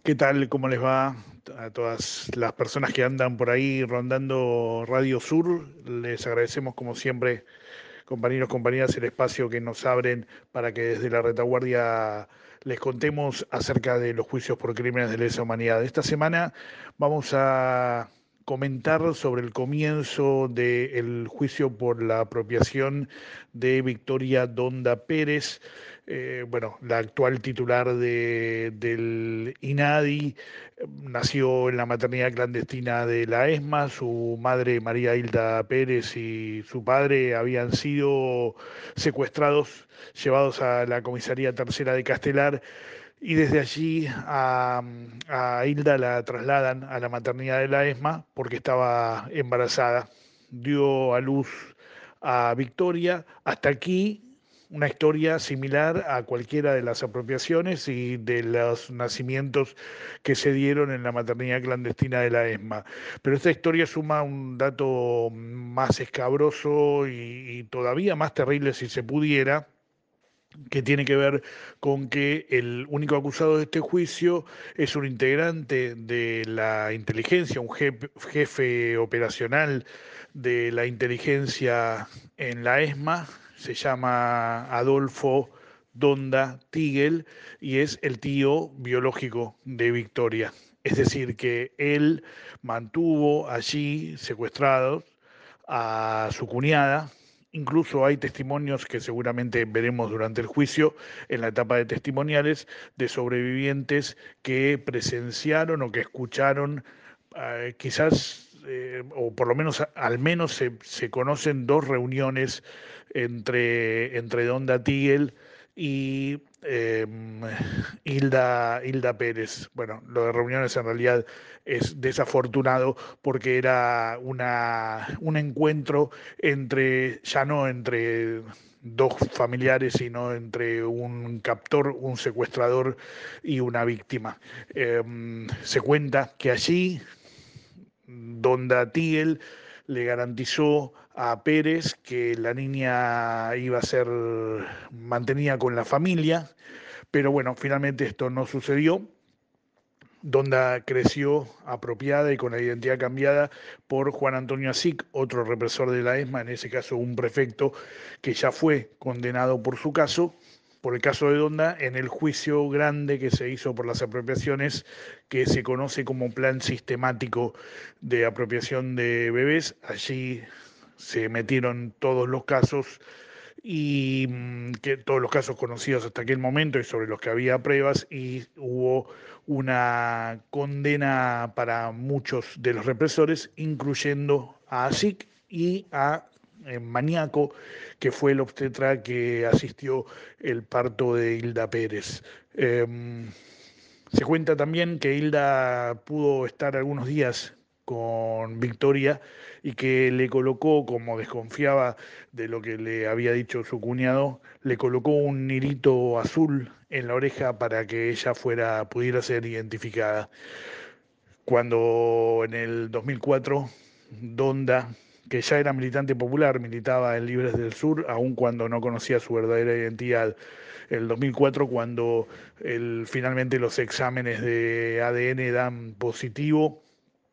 ¿Qué tal? ¿Cómo les va a todas las personas que andan por ahí rondando Radio Sur? Les agradecemos como siempre, compañeros, compañeras, el espacio que nos abren para que desde la retaguardia les contemos acerca de los juicios por crímenes de lesa humanidad. Esta semana vamos a comentar sobre el comienzo del juicio por la apropiación de Victoria Donda Pérez, bueno, la actual titular del INADI. Nació en la maternidad clandestina de la ESMA. Su madre, María Hilda Pérez, y su padre habían sido secuestrados, llevados a la comisaría tercera de Castelar, y desde allí a Hilda la trasladan a la maternidad de la ESMA porque estaba embarazada. Dio a luz a Victoria. Hasta aquí una historia similar a cualquiera de las apropiaciones y de los nacimientos que se dieron en la maternidad clandestina de la ESMA. Pero esta historia suma un dato más escabroso y todavía más terrible si se pudiera, que tiene que ver con que el único acusado de este juicio es un integrante de la inteligencia, un jefe operacional de la inteligencia en la ESMA. Se llama Adolfo Donda Tigel y es el tío biológico de Victoria. Es decir, que él mantuvo allí secuestrados a su cuñada. Incluso hay testimonios que seguramente veremos durante el juicio, en la etapa de testimoniales, de sobrevivientes que presenciaron o que escucharon, quizás, o por lo menos, al menos se conocen dos reuniones entre Donda Tigel y Hilda Pérez. Bueno, lo de reuniones en realidad es desafortunado porque era un encuentro entre, ya no entre dos familiares, sino entre un captor, un secuestrador y una víctima. Se cuenta que allí Donda Tiel le garantizó a Pérez que la niña iba a ser mantenida con la familia, pero bueno, finalmente esto no sucedió. Donda creció apropiada y con la identidad cambiada por Juan Antonio Asic, otro represor de la ESMA, en ese caso un prefecto que ya fue condenado por su caso, por el caso de Donda, en el juicio grande que se hizo por las apropiaciones, que se conoce como Plan Sistemático de Apropiación de Bebés. Allí se metieron todos los casos y que todos los casos conocidos hasta aquel momento y sobre los que había pruebas, y hubo una condena para muchos de los represores, incluyendo a ASIC y a Maníaco, que fue el obstetra que asistió el parto de Hilda Pérez. Eh, Se cuenta también que Hilda pudo estar algunos días con Victoria y que le colocó, como desconfiaba de lo que le había dicho su cuñado, le colocó un hilito azul en la oreja para que ella pudiera ser identificada. Cuando en el 2004, Donda, que ya era militante popular, militaba en Libres del Sur, aun cuando no conocía su verdadera identidad. El 2004, cuando finalmente los exámenes de ADN dan positivo,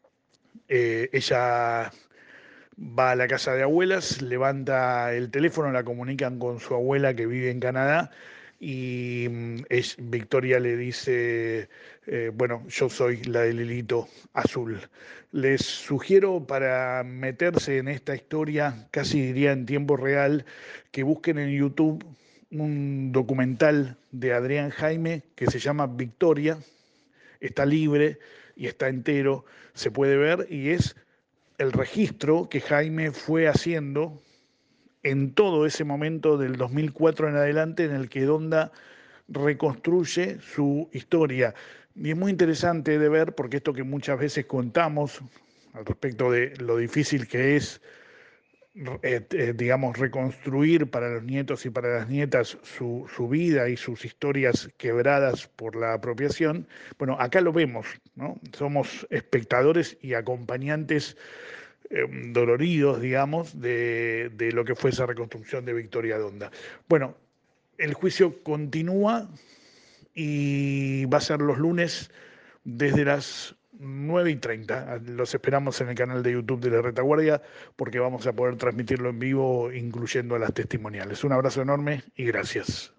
ella va a la casa de abuelas, levanta el teléfono, la comunican con su abuela que vive en Canadá, y Victoria le dice, bueno, yo soy la del hilito azul. Les sugiero, para meterse en esta historia, casi diría en tiempo real, que busquen en YouTube un documental de Adrián Jaime que se llama Victoria. Está libre y está entero, se puede ver, y es el registro que Jaime fue haciendo en todo ese momento del 2004 en adelante, en el que Donda reconstruye su historia. Y es muy interesante de ver, porque esto que muchas veces contamos al respecto de lo difícil que es, digamos, reconstruir para los nietos y para las nietas su vida y sus historias quebradas por la apropiación. Bueno, acá lo vemos, ¿no? Somos espectadores y acompañantes doloridos, digamos, de lo que fue esa reconstrucción de Victoria Donda. Bueno, el juicio continúa y va a ser los lunes desde las 9:30. Los esperamos en el canal de YouTube de La Retaguardia porque vamos a poder transmitirlo en vivo, incluyendo a las testimoniales. Un abrazo enorme y gracias.